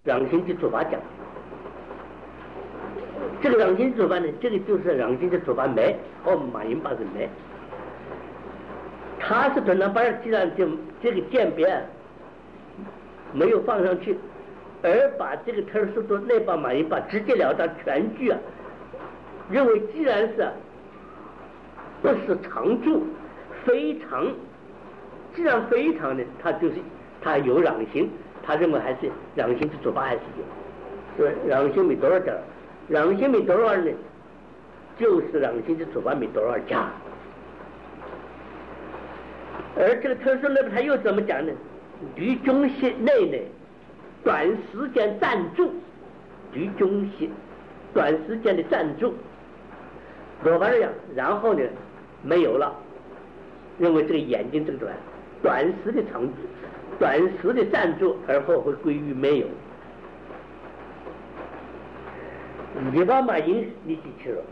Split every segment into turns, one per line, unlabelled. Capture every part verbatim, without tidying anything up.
让心的做法讲。这个让心做法呢，这个就是让心的做法没和马英八是没。他是短长班，既然就这个鉴别没有放上去，而把这个特殊的那把马英八直截了当全句啊，认为既然是不是常住，非常，既然非常呢，他就是他有让心，他认为还是让心的做法还是有，是让心没多少点，让心没多少呢，就是让心的做法没多少加。而这个特殊呢，他又怎么讲呢？离中息内内短时间暂住，离中息短时间的暂住，罗巴这样，然后呢没有了，认为这个眼睛这个短短时的长短时的暂住，而后会归于没有。你把马英你记去了。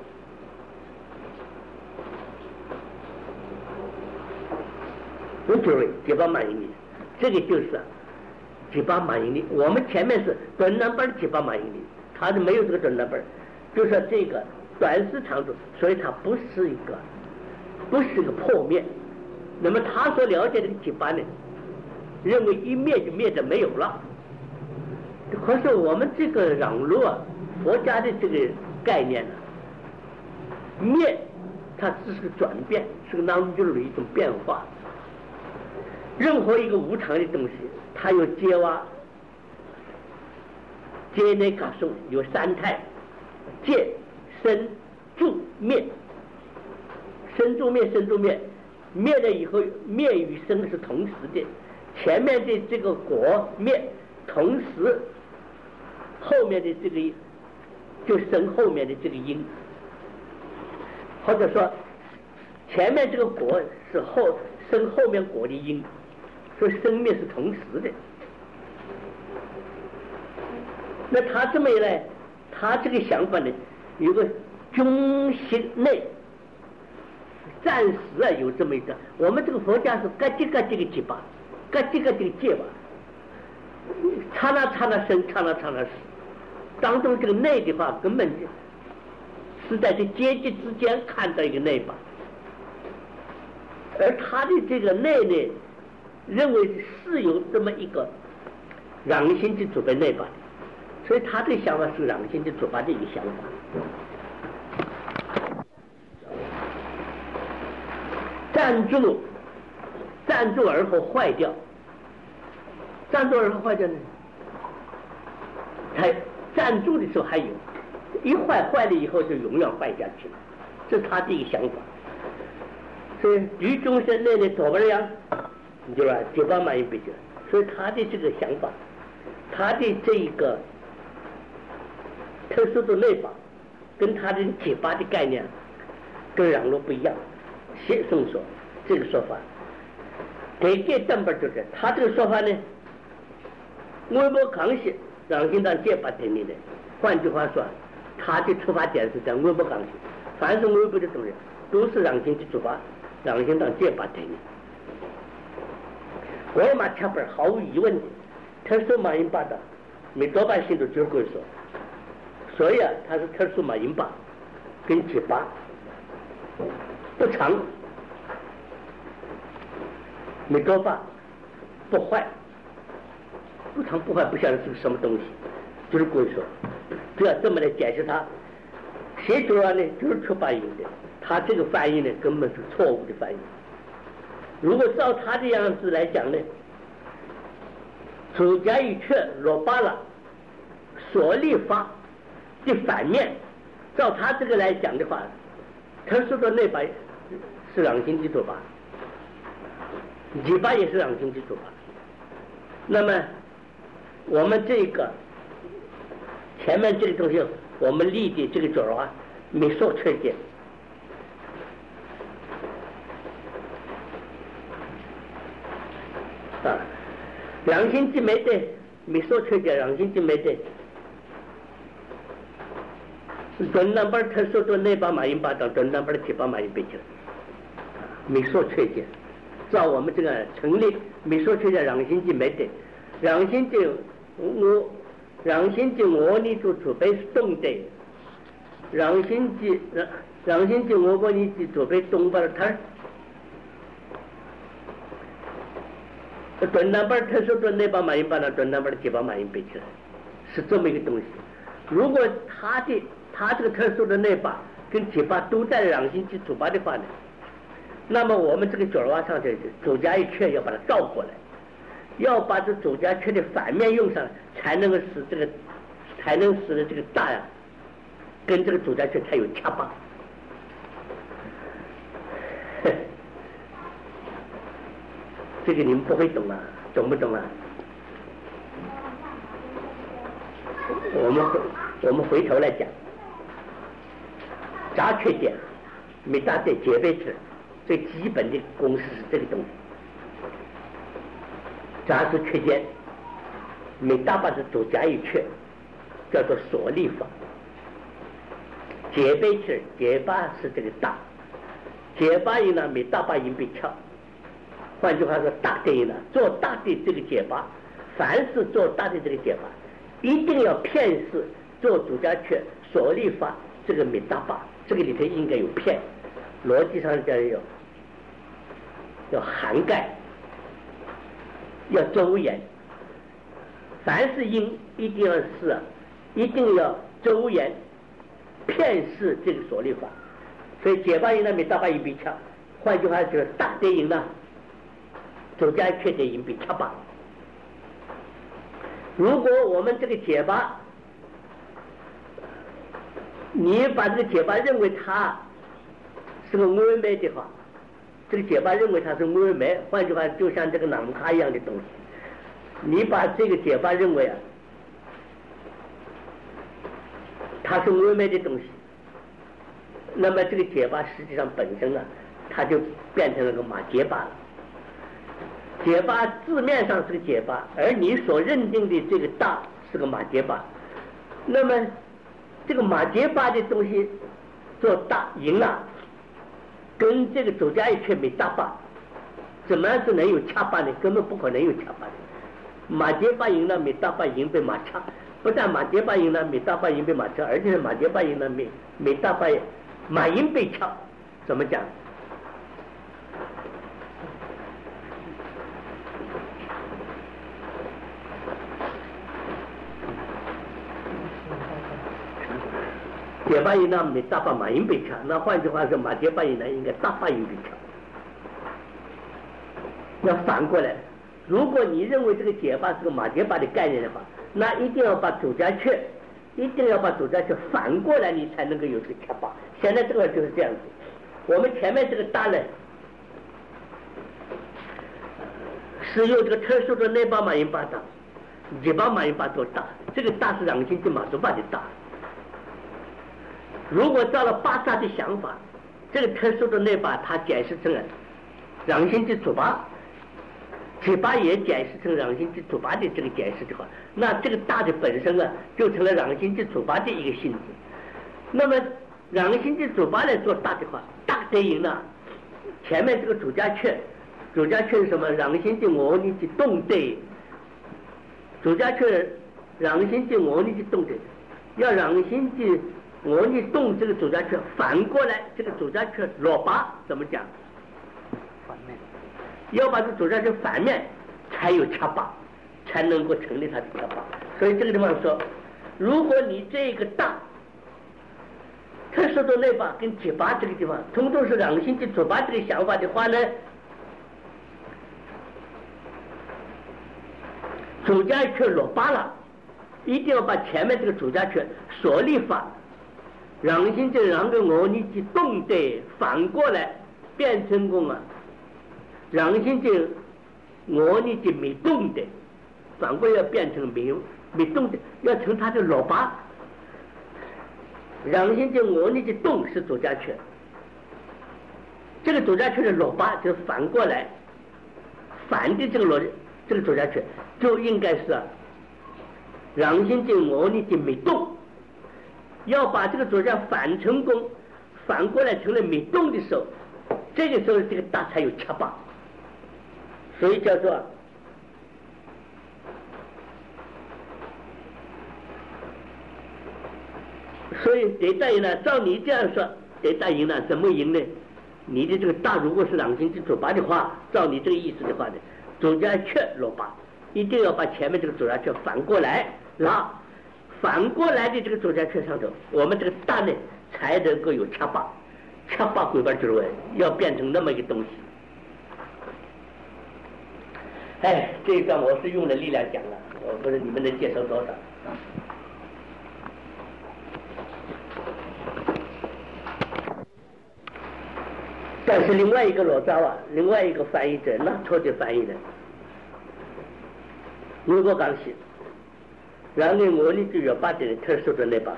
不就是几把马英里，这个就是几把马英里。我们前面是短短本几把马英里，它是没有这个短短本，就说这个短时长度，所以它不是一个，不是一个破灭。那么他所了解的几把呢，认为一灭就灭的没有了。可是我们这个让路啊，佛家的这个概念呢、啊，灭它只是个转变，是个当中的一种变化。任何一个无常的东西，它有结瓦、结内嘎松，有三态：结、生、住、灭。生住灭，生住灭，灭了以后，灭与生是同时的。前面的这个果灭，同时后面的这个就生后面的这个因，或者说前面这个果是后生后面果的因。所以生灭是同时的。那他这么一来，他这个想法呢，有个中心内暂时啊有这么一个，我们这个佛家是嘎叽嘎叽个结巴，嘎叽嘎叽个结巴，刹那刹那生，刹那刹那死，当中这个内的话，根本是在这阶级之间看到一个内吧，而他的这个内呢，认为是有这么一个让心的主办内吧，所以他的想法是让心的主办的一个想法。暂住，暂住而后坏掉，暂住而后坏掉呢？还暂住的时候还有，一坏坏了以后就永远坏下去了，这是他的一个想法。所以于中生内的左边样，你就说结巴满一辈子，所以他的这个想法，他的这一个特殊的内法，跟他的结巴的概念跟让路不一样。写松说这个说法，给这正本就是他这个说法呢，微博康熙让心当结巴定理的。换句话说，他的出发点是在微博康熙，凡是微博的东西都是让心的出发，让心当结巴定理。我马恰本毫无疑问的，特殊马英八的，没多半信徒就会说，所以啊，他是特殊马英八跟结巴。不长，没多发，不坏，不长不坏，不晓得是个什么东西，就是故意说，只要这么来解释它，谁主要呢？就是出版有的，他这个翻译呢根本是错误的翻译。如果照他的样子来讲呢，主家一却罗巴拉所立法的反面，照他这个来讲的话，特殊的内法是让心的做法，结巴也是让心的做法。那么我们这个前面这个东西，我们立的这个准啊，没说缺点。啊，让心的没对，没说缺点，让心的没对。准南本特殊的内把马英八当准南本的七把马英背起来，没说缺点。照我们这个成立没说缺点，让心的没得，让心的我让心即我你就储备是动的，让心即让让心即我把你即储备动把它儿。短单板特殊的那把马音把那短单板的几把马音背起来，是这么一个东西。如果他的他这个特殊的那把跟几把都在让心即主把的话呢，那么我们这个角儿上去主加一缺要把它倒过来，要把这主加缺的反面用上，才能够使这个才能使得这个大呀跟这个主加缺才有恰巴。这个你们不会懂啊，懂不懂啊？我们我们回头来讲，杂缺点没大的结背词，最基本的公式是这个东西。杂是缺间，没大把的主加一缺，叫做锁力法。结背词结巴是这个大，结巴音呢没大把音被翘。换句话说，大的音呢，做大的这个结巴，凡是做大的这个结巴，一定要片式做主加缺锁力法，这个没大把，这个里头应该有片，逻辑上讲要要涵盖，要周延，凡是音一定要是，一定要周延，片式这个锁力法，所以结巴音呢没大把音被翘，换句话就是大的音呢。主加缺的音比恰巴。如果我们这个结巴，你把这个结巴认为它是个安美的话，这个结巴认为它是安美，换句话就像这个南卡一样的东西，你把这个结巴认为啊，它是安美的东西，那么这个结巴实际上本身啊，它就变成了个马结巴了。结巴字面上是个结巴，而你所认定的这个大是个马结巴，那么这个马结巴的东西做大赢了，跟这个主加一缺没大巴，怎么样是能有恰巴呢？根本不可能有恰巴的。马结巴赢了没大巴赢被马恰，不但马结巴赢了没大巴赢被马恰，而且马结巴赢了没没大巴马赢被恰，怎么讲？结巴音呢没大把马音被掐，那换句话说马结巴音呢应该大把音被掐。要反过来，如果你认为这个结巴是个马结巴的概念的话，那一定要把主加缺，一定要把主加缺反过来，你才能够有这个掐巴。现在这个就是这样子，我们前面这个大呢是用这个特殊的内巴马音巴大，结巴马音巴做大，这个大是让心的马祖巴的大。如果照了巴扎的想法，这个特殊的内巴它解释成了让心的主巴，结巴也解释成让心的主巴的这个解释的话，那这个大的本身啊就成了让心的主巴的一个性质。那么让心的主巴来做大的话，大的音呢，前面这个主加缺，主加缺是什么？让心的我你的动对，主加缺让心的我你的动对，要让心的我你动这个主加缺，反过来这个主加缺落巴怎么讲？反面，要把这主加缺反面才有恰巴，才能够成立它的恰巴。所以这个地方说，如果你这个大特殊的内巴跟结巴这个地方，通通是让心的主巴这个想法的话呢，主加缺落巴了，一定要把前面这个主加缺所立法。让心这让跟我你去动的反过来变成功啊，让心这我你去没动的反过来要变成没有没动的，要成它的老八。让心这我你去动是主加缺，这个主加缺的老八就反过来反的这个逻这个主加缺就应该是啊，让心这我你去没动。要把这个主加反成功，反过来成了没动的时候，这个时候这个大才有恰巴，所以叫做所以得大赢呢，照你这样说，得大赢呢，怎么赢呢？你的这个大如果是朗星之左八的话，照你这个意思的话呢，左加雀落八，一定要把前面这个左加雀反过来拉，反过来的这个左加雀上头，我们这个大呢才能够有七八，七八鬼八之位，要变成那么一个东西。哎，这一段我是用了力量讲了，我不知道你们能接受多少。但是另外一个老早啊，另外一个翻译者那错的翻译的，如果讲是，然后我呢就要把这个特殊的那把，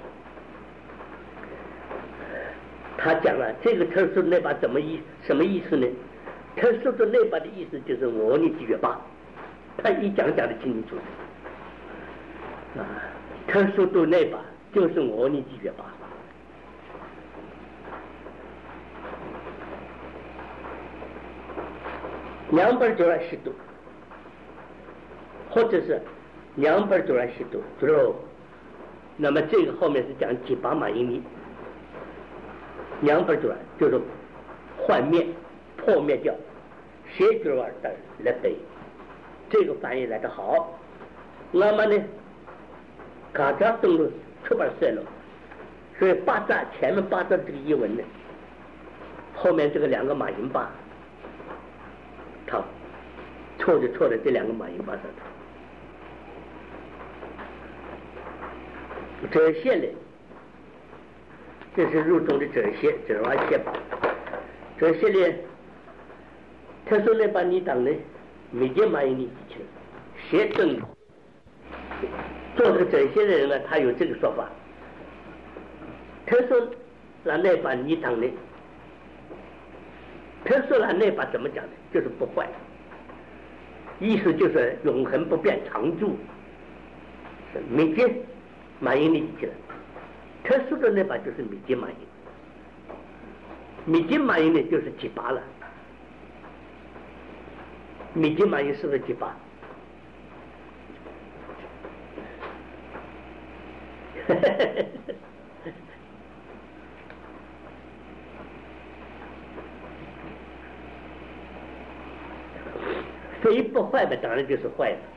他讲了这个特殊的那把怎么意什么意思呢？特殊的那把的意思就是我呢就要把，他一讲讲的清清楚楚啊，特殊的那把就是我呢就要把。两百九十度，或者是两百九十度之后，那么这个后面是讲几百万英里，两百九十就是幻灭、破灭掉，斜九二的来背，这个翻译来得好。那么呢，嘎扎登陆出版社了，所以八扎前面八扎这个译文呢，后面这个两个马云八。他错就错在这两个马云巴上头，折线呢，这是入中的折线，折完线吧。折线呢，他说呢，把你当呢，每件马云你去斜正，做这个折线的人呢，他有这个说法。他说，让那把你当呢。特殊了那把怎么讲呢？就是不坏，意思就是永恒不变常住，是米金马英里去了。特殊的那把就是米金马英，米金马英呢就是几把了。米金马英是不是几把？非不坏的当然就是坏的。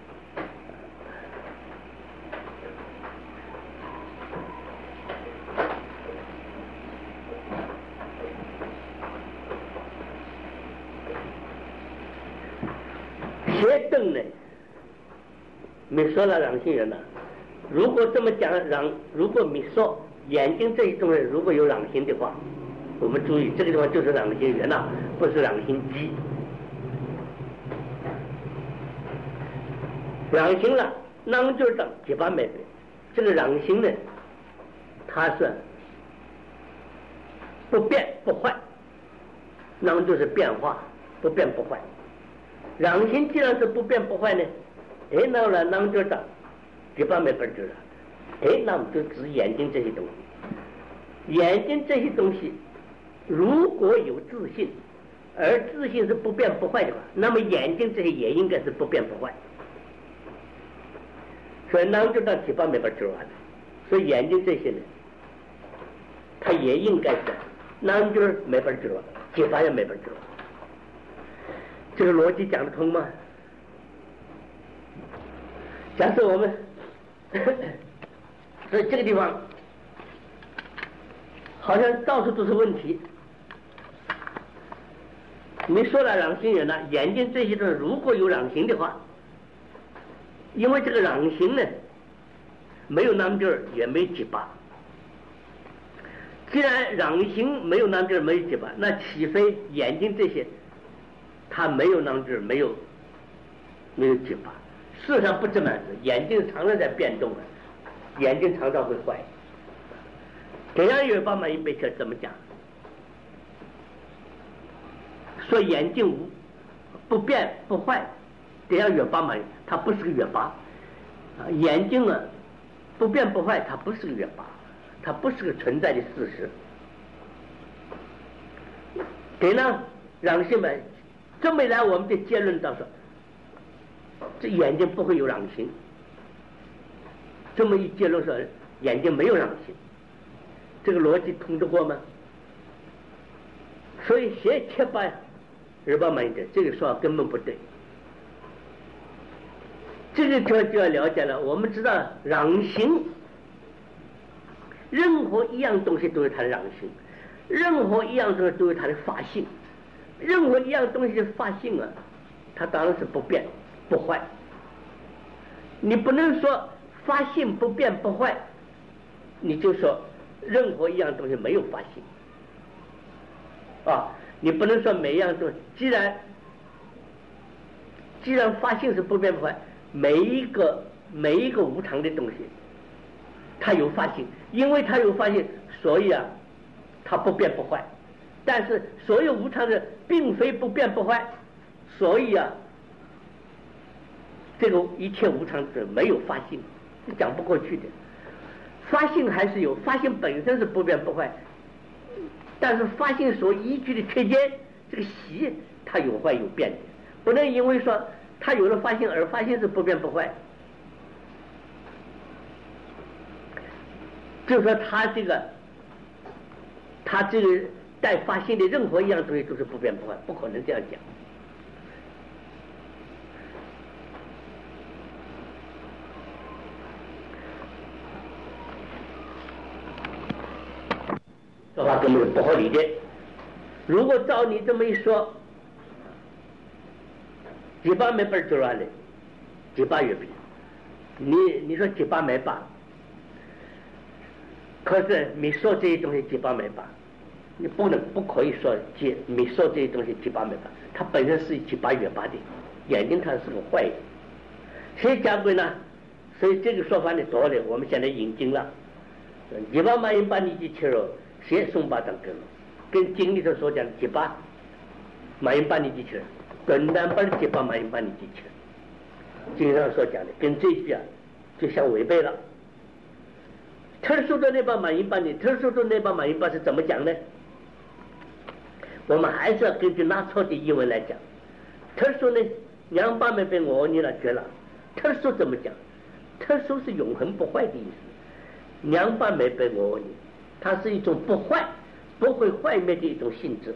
邪正呢，没说了两性人了。如果这么讲，让如果没说眼睛这一种人如果有两性的话，我们注意这个地方就是两性人了，不是两性鸡。两性了，那就是长几把美的。这个两性呢，它是不变不坏，那么就是变化，不变不坏。两性既然是不变不坏呢，哎，那么那么就长几把美本质了。哎，那么就指眼睛这些东西。眼睛这些东西，如果有自信，而自信是不变不坏的话，那么眼睛这些也应该是不变不坏。所以那就到几把没法治完了，所以眼睛这些呢，它也应该是，那就是没法治完，几把也没法治完。这个逻辑讲得通吗？假设我们，所以这个地方好像到处都是问题。你说了两性人呢，眼睛这些东西如果有两性的话。因为这个两形呢，没有南边儿也没几把。既然两形没有南边儿没有几把，那岂非眼睛这些，它没有南边儿没有没有几把？事实上不这么子，眼睛常常在变动啊，眼睛常常会坏。这样有把马一贝克怎么讲？说眼睛无不变不坏。这样月八嘛，它不是个月八，啊，眼睛啊不变不坏，它不是个月八，它不是个存在的事实。给呢，让性们这么一来，我们的结论到说，这眼睛不会有两性。这么一结论说， 眼睛没有让心，这个逻辑通得过吗？所以写七八二八满的这个说法根本不对。这个就就要了解了。我们知道让心，任何一样东西都有它的让心，任何一样东西都有它的法性，任何一样东西的法性啊，它当然是不变不坏。你不能说法性不变不坏，你就说任何一样东西没有法性啊，你不能说每一样东西，既然既然法性是不变不坏，每一个每一个无常的东西它有法性，因为它有法性，所以啊它不变不坏。但是所有无常的并非不变不坏，所以啊这个一切无常是没有法性，是讲不过去的。法性还是有，法性本身是不变不坏，但是法性所依据的缺见，这个习它有坏有变的，不能因为说它有了法性而法性是不变不坏，就是说它这个它这个带法性的任何一样东西都是不变不坏，不可能这样讲。说法根本是不合理的。如果照你这么一说，几把没本就乱了，几把月饼，你你说几把没把，可是你说这些东西几把没把，你不能不可以说几你说这些东西几把没把，它本身是几把月把的，眼睛它是个坏人，谁讲过呢？所以这个说法呢多了，我们现在引经了，几把马云把你去切肉。谁送把当跟了，跟经里头所讲的几把马云把你记起来，短单把几把马云把你记起来，经上所讲的跟这句啊就相违背了。特殊的那把马云把你，特殊的那把马云把是怎么讲呢？我们还是要根据拿错的译文来讲。特殊呢，两把没被我你了绝了。特殊怎么讲？特殊是永恒不坏的意思，两把没被我你。它是一种不坏不会坏灭的一种性质，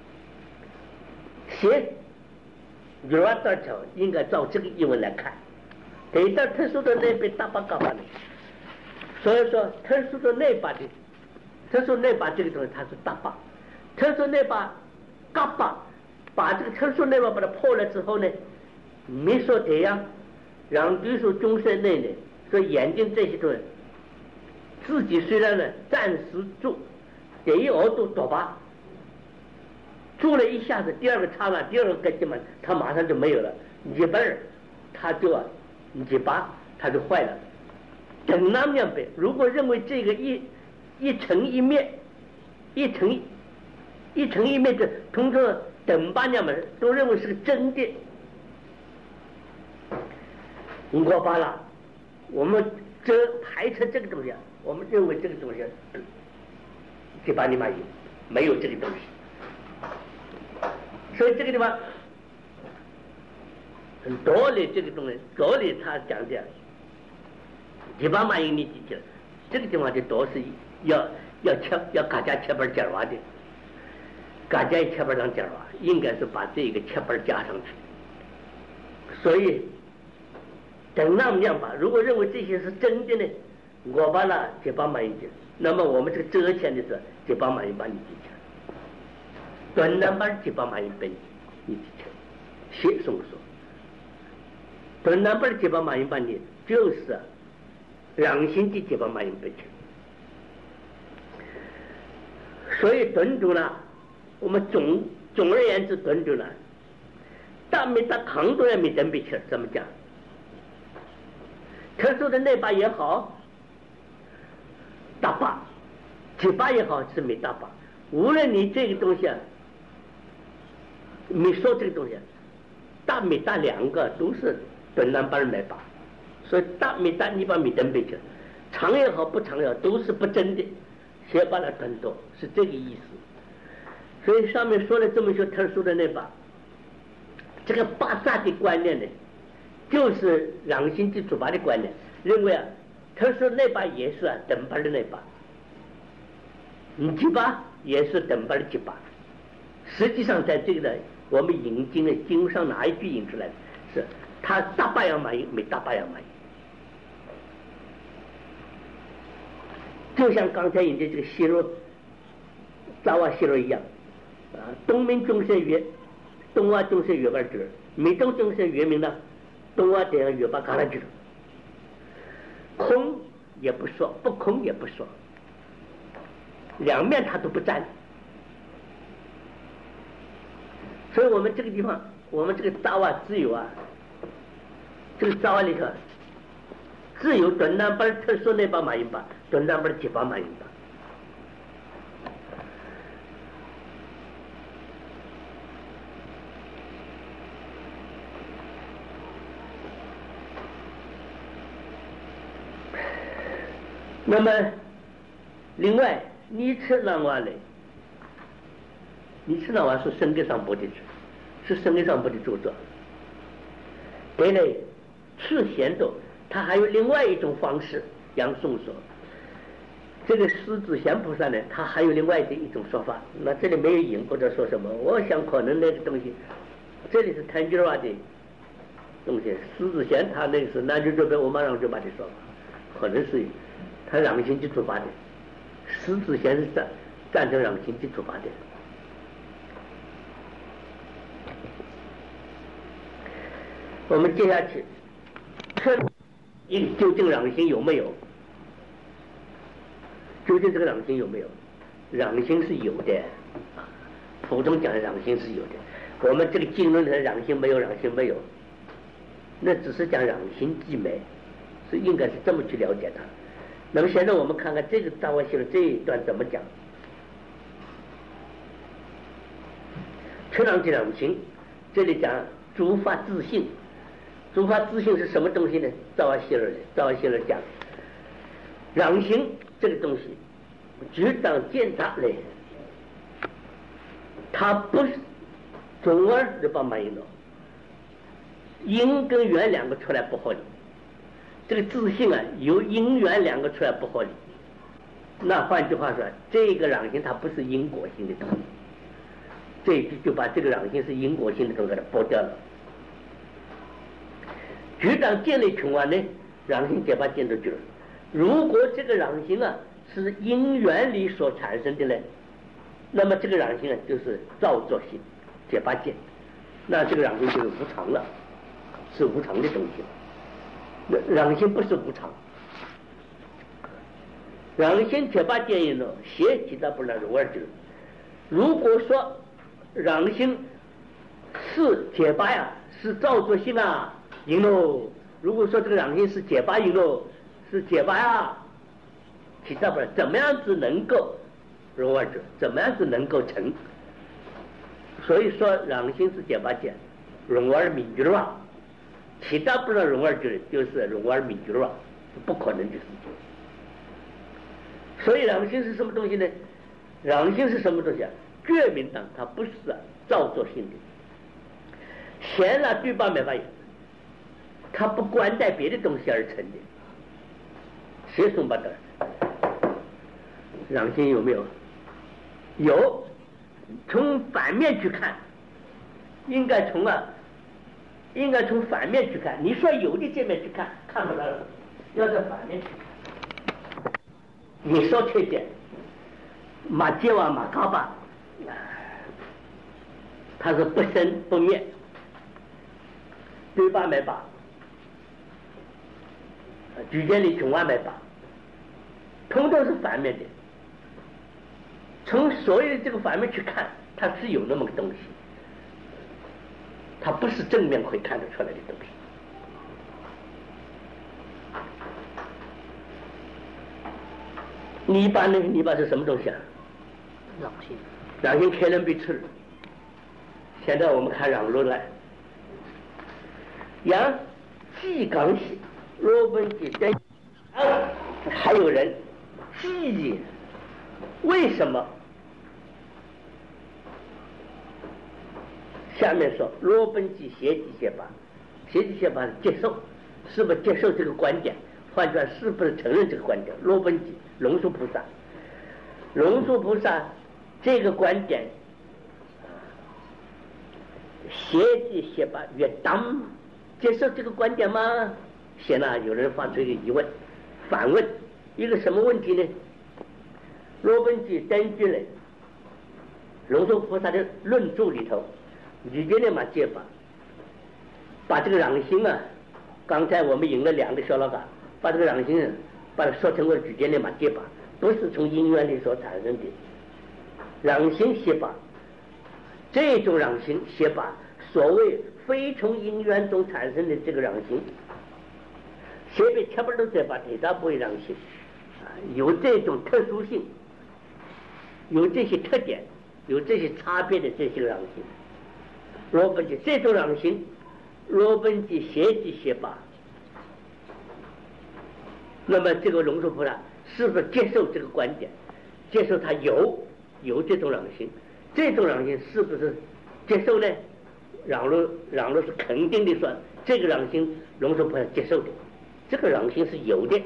写如果这条应该照这个译文来看，这一道特殊的那边大把干嘛呢？所以说特殊的那把的特殊那把这个东西它是大把，特殊那把嘎巴把这个特殊那把把它破了之后呢，没说这样让对手中生内呢，说眼睛这些东西自己虽然呢暂时住，第一额度多吧，住了一下子，第二个刹那，第二个根基嘛，它马上就没有了，一半它就啊，一把它就坏了。等那么样呗，如果认为这个一一成一灭，一成一成一灭的，通常等八年们都认为是个真的，我罢了，我们这排斥这个东西啊。我们认为这个东西就把你满意，没有这个东西，所以这个地方很多的这个东西，多的他讲的几把满意你记起来，这个地方就都是要要切要大家切本加话的，大家切本上加话，应该是把这个切本加上去。所以等那么样吧，如果认为这些是真的呢？我把了几把马云记，那么我们这个折钱的时候，几把马云把你记起来，短南把几把马云本你记起来，写松说，短南把几把马云把你就是两心的几把马云本起来，所以顿住呢，我们总总而言之顿住呢，大没大扛都也没准备起来，怎么讲？特殊的那把也好。大把几把也好是没大把，无论你这个东西啊，你说这个东西大没大两个都是短南半没把，所以大没大你把没登背起来，长也好不长也好都是不真的，先把它短多是这个意思。所以上面说了这么些特殊的那把，这个巴萨的观念呢，就是两心基础法的观念，认为啊特殊内八也是啊，等巴的内八，嗯，吉巴也是等巴的吉巴。实际上，在这个呢，我们引经的经上哪一句引出来的？是他大巴扬马音没大巴扬马音，就像刚才引的这个西罗扎瓦西罗一样啊，东明众生曰东瓦众生曰巴知，密宗众生曰明呢，东瓦点曰巴嘎拉知。空也不说，不空也不说，两面他都不沾。所以我们这个地方，我们这个扎瓦只有啊，这个扎瓦里头只有短南巴特殊那把马音巴，短南巴几把马音巴。那么，另外，尼吃那瓦嘞，尼吃那瓦是生格上部的，是生格上部的著作。对嘞，吃咸豆，它还有另外一种方式。杨宋说，这个狮子贤菩萨呢，他还有另外的一种说法。那这里没有引或者说什么，我想可能那个东西，这里是谭吉尔瓦的东西。狮子贤他那个是南就这边我马上就把它说法，可能是。他让心基础法的，狮子贤是赞赞成让心基础法的。我们接下去，看究竟让心有没有？究竟这个让心有没有？让心是有的啊，普通讲的让心是有的。我们这个经论的让心没有，让心没有，那只是讲让心即没，是应该是这么去了解它。那么现在我们看看这个扎瓦西的这一段怎么讲。缺让即让心，这里讲诸法自性，诸法自性是什么东西呢？扎瓦西尔扎瓦西尔讲，让心这个东西，只当见他嘞，它不是总而的把满引导，因跟缘两个出来不合理。这个自性啊，由因缘两个出来不合理。那换句话说，这个让心它不是因果性的东西，这一句就把这个让心是因果性的东西给它剥掉了。局长建立穷完呢，让心结巴见到句了。如果这个让心啊是因缘里所产生的呢，那么这个让心啊就是造作性结巴见，那这个让心就是无常了，是无常的东西了。让心不是无常，让心结巴见应呢，邪其他不能容而知。如果说让心是结巴呀，是造作性啊，应喽。如果说这个让心是结巴应喽，是结巴呀，其他不能怎么样子能够容而知？怎么样子能够成？所以说让心是结巴见，容而明觉了。其他不能容而知，就是容而明觉了，不可能的事情。所以让心是什么东西呢？让心是什么东西啊？觉明当它不是啊造作性的，显然对吧？没法有，它不关待别的东西而成的。谁说不得？让心有没有？有，从反面去看，应该从啊。应该从反面去看，你说有的这面去看，看不到了，要在反面去看。你说缺点，马杰瓦马卡巴，它是不生不灭，对吧？没吧？举间里穷完没吧？通通是反面的。从所有的这个反面去看，它是有那么个东西。它不是正面会看得出来的东西。泥巴呢？泥巴是什么东西啊？
让心。
让心开人被吃。现在我们看让路来，杨既刚系罗本基真啊，还有人记为什么？下面说罗本基邪记邪法，邪记邪法是接受，是不是接受这个观点？ 换句话，是不是承认这个观点？罗本基、龙树菩萨，龙树菩萨这个观点，邪即邪吧，越当接受这个观点吗？现在有人发出一个疑问，反问一个什么问题呢？罗本基根据了龙树菩萨的论著里头，里边的嘛解法，把这个壤心啊，刚才我们引了两个小老嘎，把这个壤心把它说成为举间的嘛解法，不是从因缘里所产生的壤心邪法，这种壤心邪法，所谓非从因缘中产生的这个壤心，邪被切不都在把铁大不会壤心啊，有这种特殊性，有这些特点，有这些差别的这些壤心，罗本基这种壤心，罗本基邪即邪法。那么这个龙树菩萨是不是接受这个观点？接受他有有这种壤心，这种壤心是不是接受呢？壤路壤路是肯定的说，这个壤心龙树菩萨接受的，这个壤心是有的。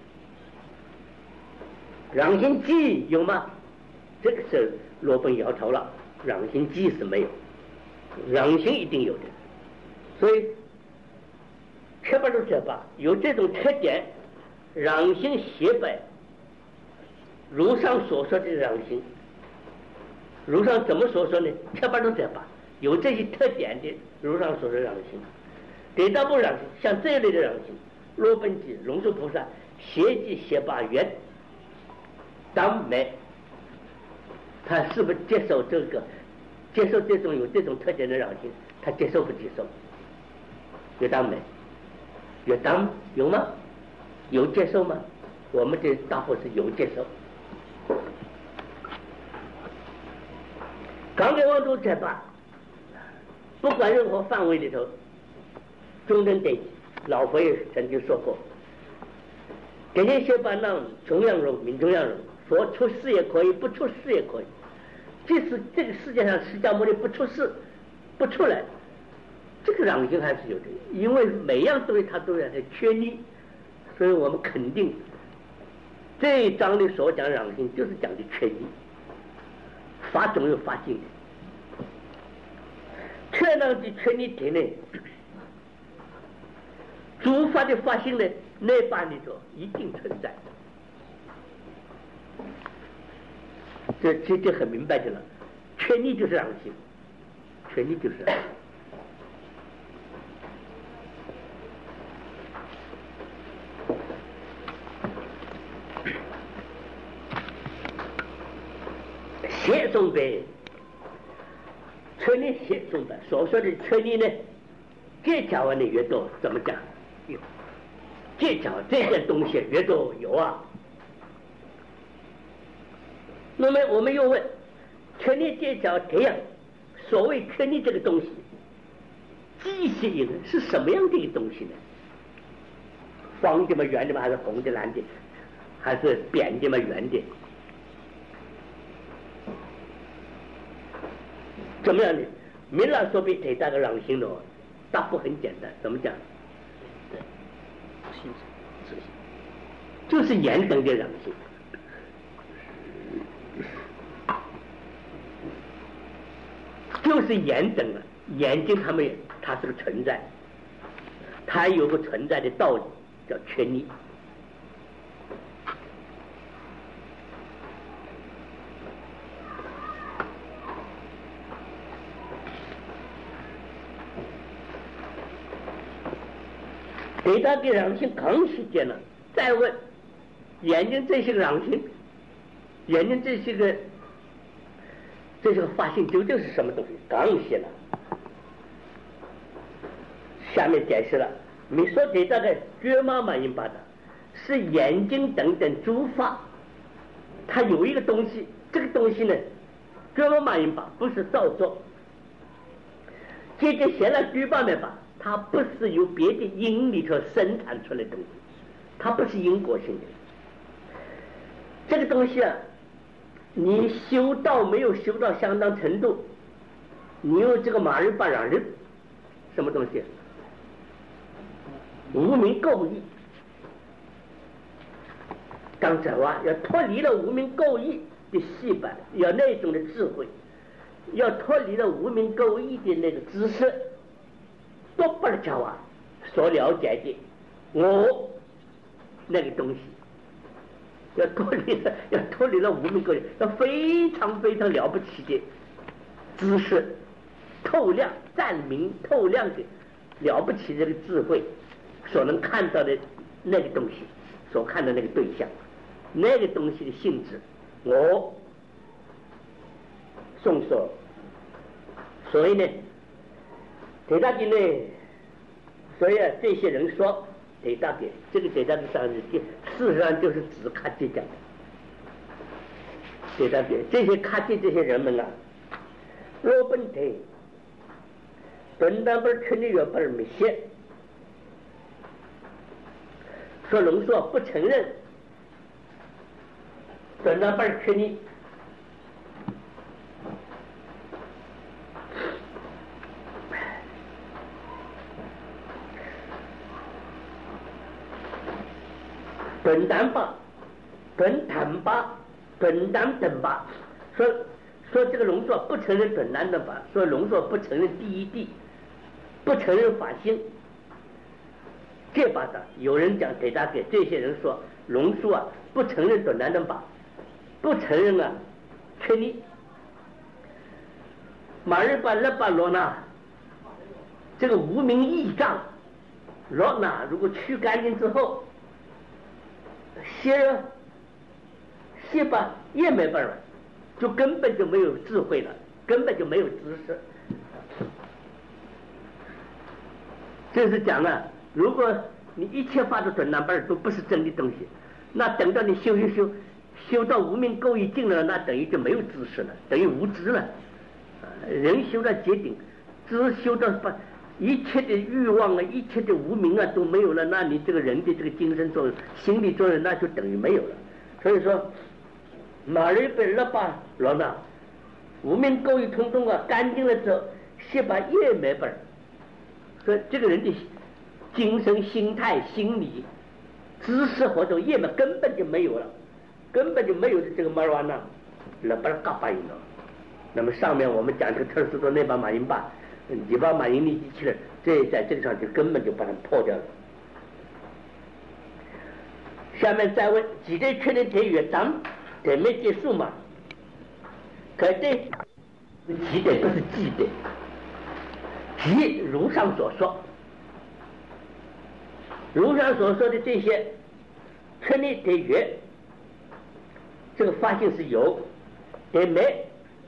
壤心记有吗？这个是罗本摇头了，壤心记是没有，壤心一定有的。所以缺乏都缺乏，有这种特点，壤心邪败，如上所说的壤心，如上怎么所说呢？缺乏都缺乏，有这些特点的如上所说的壤心，对大部分壤心，像这一类的壤心，罗本基、龙树菩萨邪即邪罢缘当没，他是不是接受这个？接受这种有这种特点的壤心，他接受不接受？有当没？有当有吗？有接受吗？我们这大伙是有接受。刚给王都才罢，不管任何范围里头，中等等级，老佛爷曾经说过，这些学班让穷样容、民穷样容，佛出世也可以，不出世也可以。即使这个世界上释迦牟尼不出世，不出来，这个壤心还是有的，因为每样东西它都有它缺逆，所以我们肯定这一章里所讲壤心就是讲的缺逆，法总有法性的，缺囊的缺逆体内，诸法的法性呢，内法里头一定存在。这这这很明白的了，缺逆就是壤心，缺逆就是壤心。邪中呗，缺逆邪中呗，所说的缺逆呢，技巧呢越多，怎么讲？有技巧这些东西越多有啊。那么我们又问，缺逆技巧这样，所谓缺逆这个东西，机械呢是什么样的一个东西呢？方的吗？圆的吗？还是红的、蓝的？还是扁的吗？圆的？怎么样呢？明朗说比腿大个壤心的，答复很简单，怎么讲？对，心自信，就是眼等的壤心。就是眼等了，眼睛它们它是个存在，它有个存在的道理，叫缺逆。给他给壤心更细节了，再问眼睛这些个壤心，眼睛这些个这些个发性究竟是什么东西？更细了。下面解释了，你说的这个觉妈满音巴的，是眼睛等等诸法，它有一个东西，这个东西呢，觉妈满音巴不是造作，接着写了觉巴面吧。它不是由别的因里头生产出来的东西，它不是因果性的。这个东西啊，你修道没有修到相当程度，你有这个马日巴让日，什么东西？无名垢意， 刚才话要脱离了无名垢意的戏法，要那种的智慧，要脱离了无名垢意的那个知识，多半的讲话所了解的我那个东西，要脱离了，要脱离了无名垢意，要非常非常了不起的知识，透亮、占明、透亮的了不起的这个智慧，所能看到的那个东西，所看的那个对象，那个东西的性质，我宋所，所以呢，给大家呢，所以啊，这些人说给大家，这个给大家上日记，事实上就是指卡吉讲的，给大家这些卡吉这些人们啊，若本体。本单本权利原本没写，说龙说不承认本单本权利，本单吧，本谈吧，本单等吧，说说这个龙说不承认本单的吧，说龙说不承认第一地。不承认法性，这把的有人讲给他给这些人说，龙树啊不承认短男的法，不承认啊确立马日巴勒巴罗那这个无名异障，罗那如果去干净之后，歇歇吧也没办法，就根本就没有智慧了，根本就没有知识。这是讲了，如果你一切法的准南本都不是真的东西，那等到你修修修修到无名垢意尽了，那等于就没有知识了，等于无知了。人修到结顶，知修到把一切的欲望啊，一切的无明啊都没有了，那你这个人的这个精神作用、心理作用，那就等于没有了。所以说，马瑞本勒巴罗那无名垢意通通啊干净了之后，先把业没本。说这个人的精神、心态、心理、知识活动业嘛，根本就没有了，根本就没有这个马尔纳，那不是嘎巴音了。那么上面我们讲这个特斯多那把马音巴，你把马音力机器人，这在这个上就根本就把它破掉了。下面再问，几对确定体乐章得没结束嘛？可对，几对不是几对。即如上所说，如上所说的这些权利得约，这个发性是有，得没，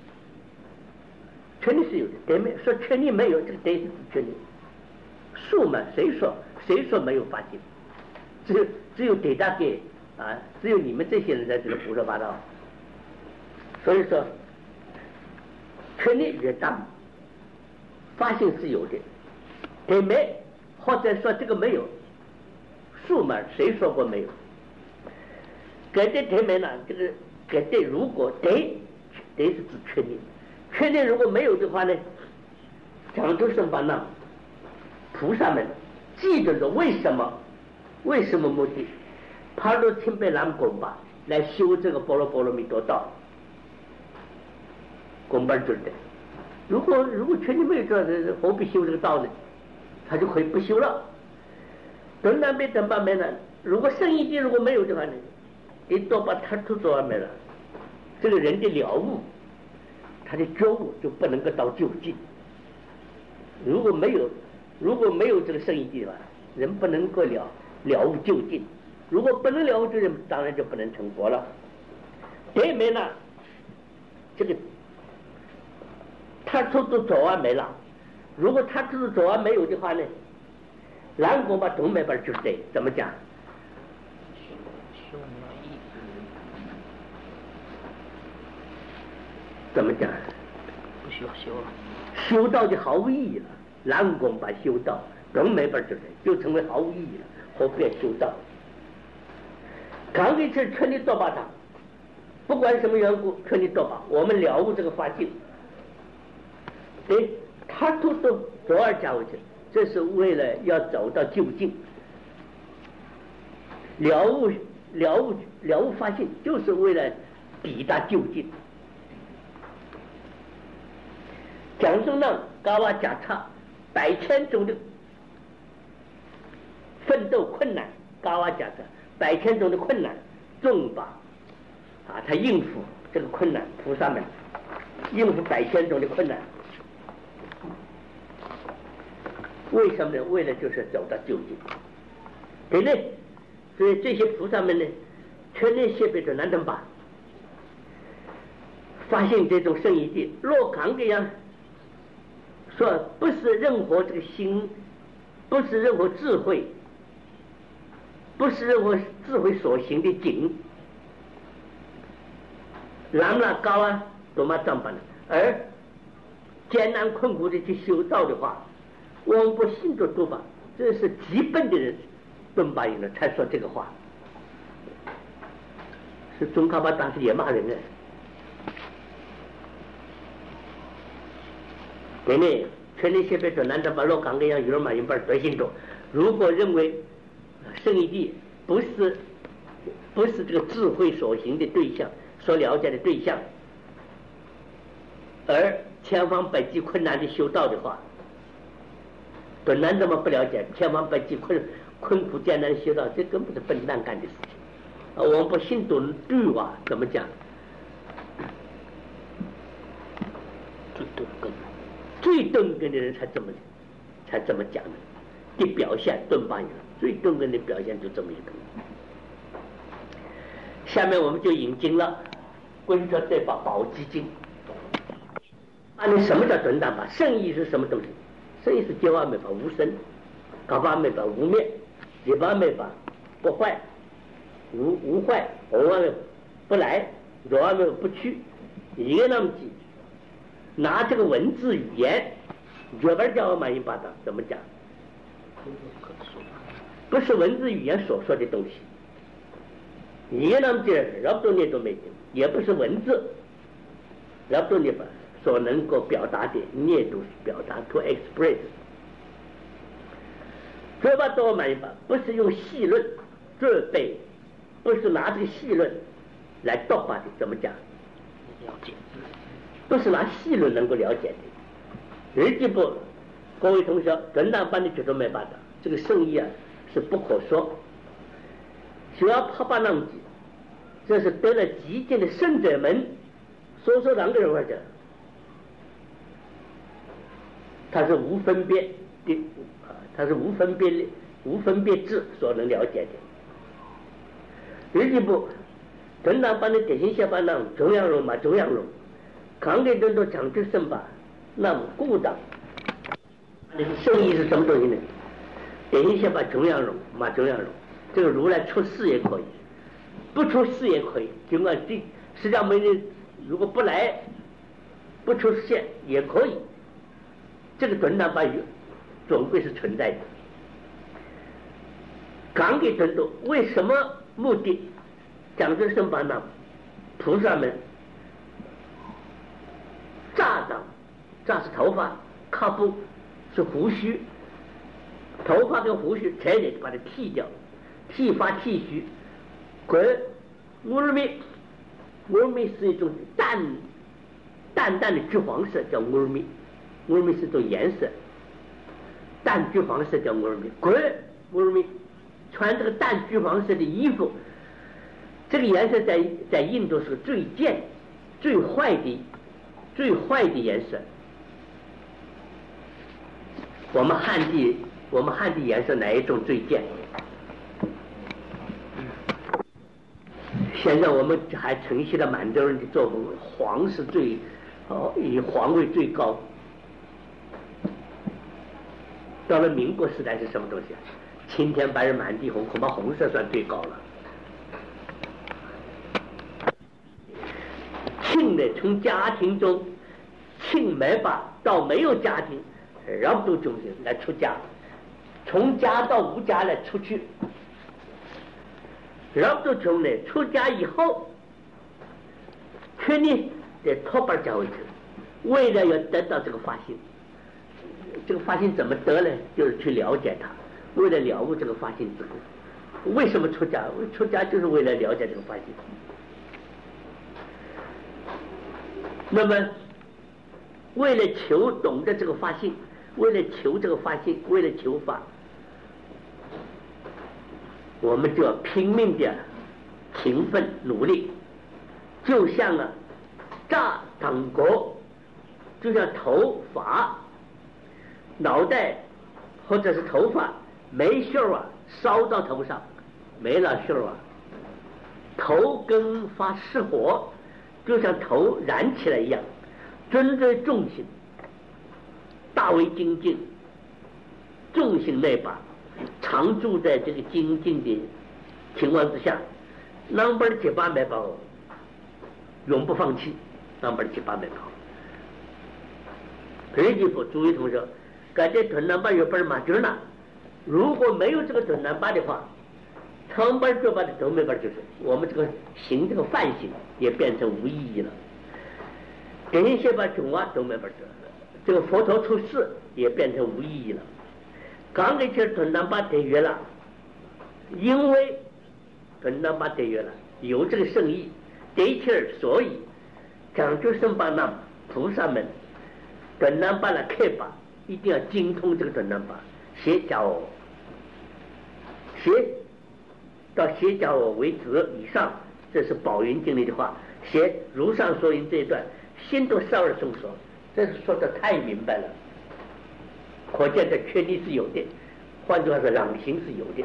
权利是有的，得没说权利没有，这个得是指权利。数嘛，谁说谁说没有发性？只有只有得大给啊，只有你们这些人在这里胡说八道。所以说，权利越大。发性是有的，得没，或者说这个没有，数嘛，谁说过没有？给的得没呢？这个给的如果得，得是指确定，确定如果没有的话呢，讲究什么呢？菩萨们记得着为什么？为什么目的？帕罗钦贝兰贡巴来修这个波罗波罗蜜多道，贡巴准的。如果如果确定没有这样，何必修这个道呢？他就可以不修了。等南边等半边呢？如果圣义地如果没有的话呢，一多把他都做完没了。这个人的了悟，他的觉悟就不能够到究竟。如果没有，如果没有这个圣义地的话，人不能够了了悟究竟。如果不能了悟究竟，当然就不能成佛了。对没呢？这个。他出都走完没了，如果他出走完没有的话呢，南国把东没法就对，怎么讲？怎么讲？
不需要修了，
修道就毫无意义了。南国把修道，东没法就对，就成为毫无意义了，何必修道？刚一次全力多把他，不管什么缘故，全力多把，我们了悟这个法境。对，他都都左耳加回去，这是为了要走到究竟，了悟了悟了悟发心，就是为了抵达究竟。蒋中让嘎瓦贾刹百千种的奋斗困难，嘎瓦贾刹百千种的困难，众把啊，他应付这个困难，菩萨们应付百千种的困难，为什么呢？为了就是走到究竟，对不对？所以这些菩萨们呢，全年谢别着南等把，发现这种圣义地，若刚这样说，不是任何这个心，不是任何智慧，不是任何智慧所行的境，南拉高啊，多么障板呢？而艰难困苦的去修道的话，我们不信着多吧，这是极笨的人顿巴人了才说这个话。是宗喀巴大师也骂人呢，对不对？全力协别说难道把若刚这样有人马人把德行中，如果认为圣义地不是不是这个智慧所行的对象，所了解的对象，而千方百计困难的修道的话，本来这么不了解，千方百计困困苦艰难修道，这根本是笨蛋干的事情。我们不信懂对话怎么讲？
最钝根，
最钝根的人才这么才这么讲的，的表现顿巴人，最钝根的表现就这么一个。下面我们就引经了，观察这把宝积经。啊，你什么叫顿达法？圣意是什么东西？圣意是结瓦没法无生，搞法没法无灭，结巴没法不坏。无无坏，偶尔不来，偶尔不去，一个那么记，拿这个文字语言，这边叫我满意巴达怎么讲？不是文字语言所说的东西，一个那么记，绕不动念都没有，也不是文字，绕不动念法所能够表达的念都是表达 to express， 这把多满意巴不是用细论这辈。不是拿这个细论来度化的，怎么讲？
了解，
不是拿细论能够了解的。日记部各位同学，准大班的觉得没办法，这个圣意啊是不可说。只要帕巴浪吉，这是得了极尽的圣者们，说说两个人或者，他是无分别的啊，他是无分别的无分别智所能了解的。日记部准大班的典型下班让中央容嘛中央容，抗给人都强制胜吧，那么故障。圣意是什么东西呢？典型下班中央容嘛中央容，这个如来出世也可以，不出世也可以，尽管这释迦牟尼如果不来不出现也可以，这个准大班总归是存在的。抗给人都为什么？目的讲这圣巴那菩萨们炸长，炸是头发，卡布是胡须，头发跟胡须全得把它剃掉，剃发剃须。滚乌尔米，乌尔米是一种淡淡淡的橘黄色，叫乌尔米，乌尔米是一种颜色，淡橘黄色叫乌尔米。滚乌尔米。穿这个淡橘黄色的衣服，这个颜色在在印度是最贱、最坏的、最坏的颜色。我们汉地，我们汉地颜色哪一种最贱？现在我们还承袭了满洲人的作风，黄是最哦，以黄为最高。到了民国时代是什么东西啊？青天白日满地红，恐怕红色算最高了。庆呢，从家庭中庆没法到没有家庭，绕不住中心来出家，从家到无家来出去，绕不住中呢，出家以后，却呢在托班教会去，为了要得到这个发心，这个发心怎么得呢？就是去了解它。为了了悟这个发心之故， 为什么出家？出家就是为了了解这个法性。那么，为了求懂得这个法性，为了求这个法性，为了求法，我们就要拼命的勤奋努力，就像啊炸党国，就像头发、脑袋或者是头发没锈啊，烧到头上没了锈啊，头根发失火，就像头燃起来一样，尊尊重心，大为精进，重心内把，常住在这个精进的情况之下，南边的结巴没包，永不放弃，南边的结巴没包。这就不注意同学，感觉屯南巴有本马军了。如果没有这个屯南巴的话，长班做班的都没法就是我们这个行这个范行也变成无意义了。这些把中啊都没法做，这个佛陀出世也变成无意义了。刚给这屯南巴得约了，因为屯南巴得约了，有这个圣意，得气儿，所以讲究圣巴那菩萨们屯南巴的开法一定要精通这个屯南巴，学教我，学到学教我为止以上，这是宝云经里的话。学如上所言这一段，心都少儿松说，这是说的太明白了，可见这确定是有的，换句话说，朗行是有的。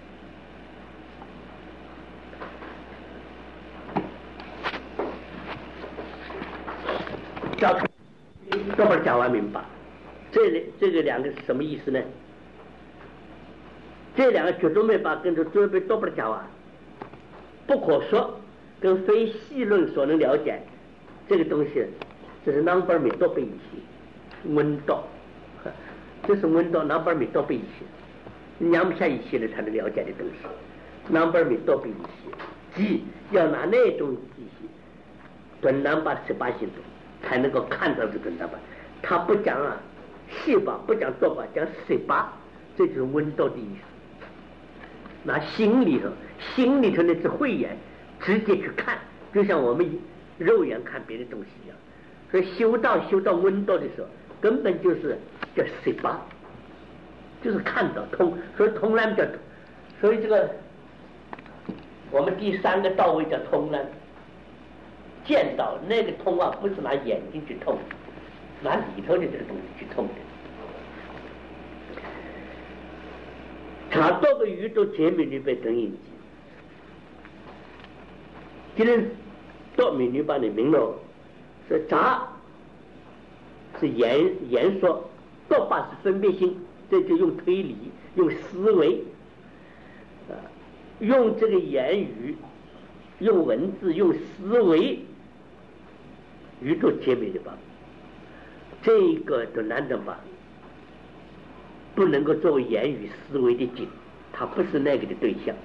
教这么讲完明白，这这个两个是什么意思呢？这两个绝对没把跟着准备都不讲完，不可说，跟非细论所能了解这个东西，这是南边米多被一些温度，这是温度南边米多被一些，量不下一些的才能了解的东西，南边米多被一些，即要拿那种机器，蹲南把十八星座才能够看到这个南把，他不讲啊细把，不讲多把，讲十八，这就是温度的意思。拿心里头，心里头那只慧眼直接去看，就像我们肉眼看别的东西一样。所以修道修到温度的时候，根本就是叫十八，就是看到通，所以通览叫通。所以这个我们第三个道位叫通览，见到那个通啊，不是拿眼睛去通，拿里头的这个东西去通的。他多个宇宙解密律被等引机，今天多密律把你明了，是杂是言言说，多把是分别心，这就用推理，用思维，啊，用这个言语，用文字，用思维，宇宙解密的吧，这个都难得吧。不能够作为言语思维的境，它不是那个的对象。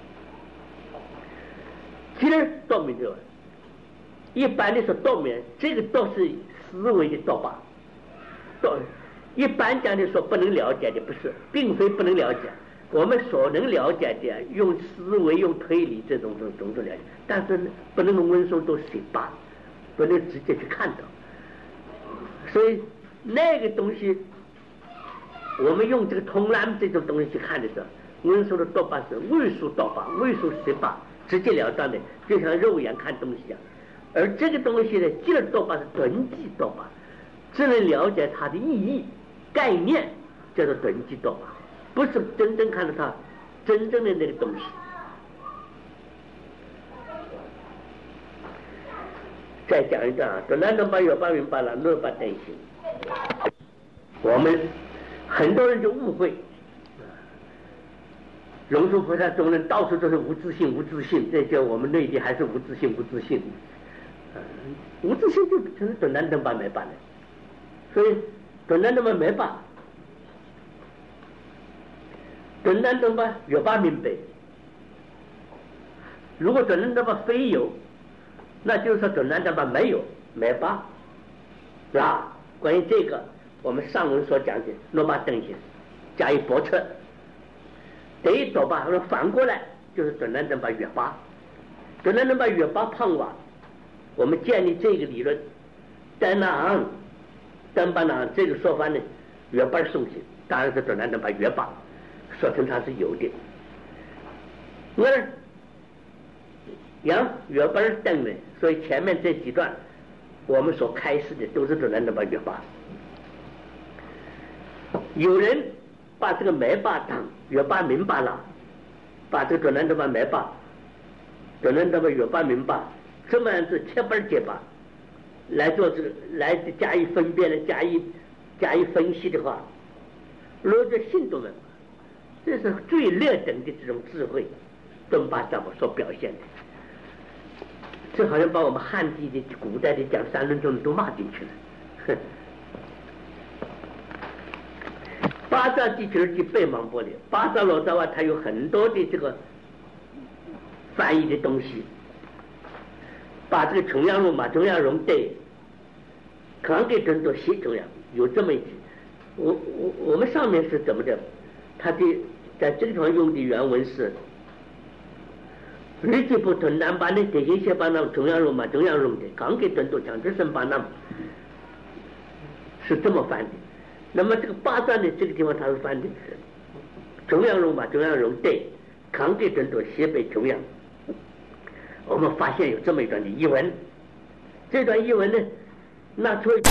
今儿道明者，一般的说道明，这个都是思维的道法。道一般讲的说不能了解的，不是，并非不能了解。我们所能了解的，用思维、用推理这种种种种了解，但是不能用温书都十八，不能直接去看到。所以那个东西。我们用这个通览这种东西去看的时候，温书的多半是位数多半，位数十八，直截了当的，就像肉眼看东西一样。而这个东西呢，劲儿多半是囤积多半，只能了解它的意义、概念，叫做囤积多半，不是真正看到它真正的那个东西。再讲一段啊，等南东把有把明白了，六把担心，我们。很多人就误会，龙树菩萨中人到处都是无自信，无自信，这叫我们内地还是无自信，无自信。呃、无自信就成短南等把没办了，所以短南等把没办，短南等把有把明白。如果短南等把非有，那就是说短南等把没有没办，是吧？关于这个。我们上文所讲的罗马等型加以驳斥，等于多吧，反过来就是准南登巴月巴，准南登巴月巴胖瓦，我们建立这个理论，在那昂，登巴那这个说法呢，月巴送行，当然是准南登巴月巴，说成它是有的。我让月巴登呢，所以前面这几段我们所开始的都是准南登巴月巴。有人把这个麦巴当月巴明巴了，把这个准南登巴麦巴，准南登巴月巴明巴，这么样子切本结巴来做这个，来加以分辨的，加以加以分析的话，如果信徒们，这是最劣等的这种智慧，敦巴萨姆所表现的，这好像把我们汉地的古代的讲三论宗都骂进去了。哼，巴扎地区的背芒波里，巴扎罗扎瓦它有很多的这个翻译的东西，把这个重阳龙马重阳龙对，刚给真做西重阳有这么一句，我我我们上面是怎么的？他的在这个地方用的原文是。日记不同南巴的这些些巴那中央龙嘛中央龙的刚给顿多讲这什巴那是这么翻的。那么这个巴赞的这个地方他是翻的是中央龙嘛中央龙对刚给顿多西北中央。我们发现有这么一段的译文，这段译文呢拿出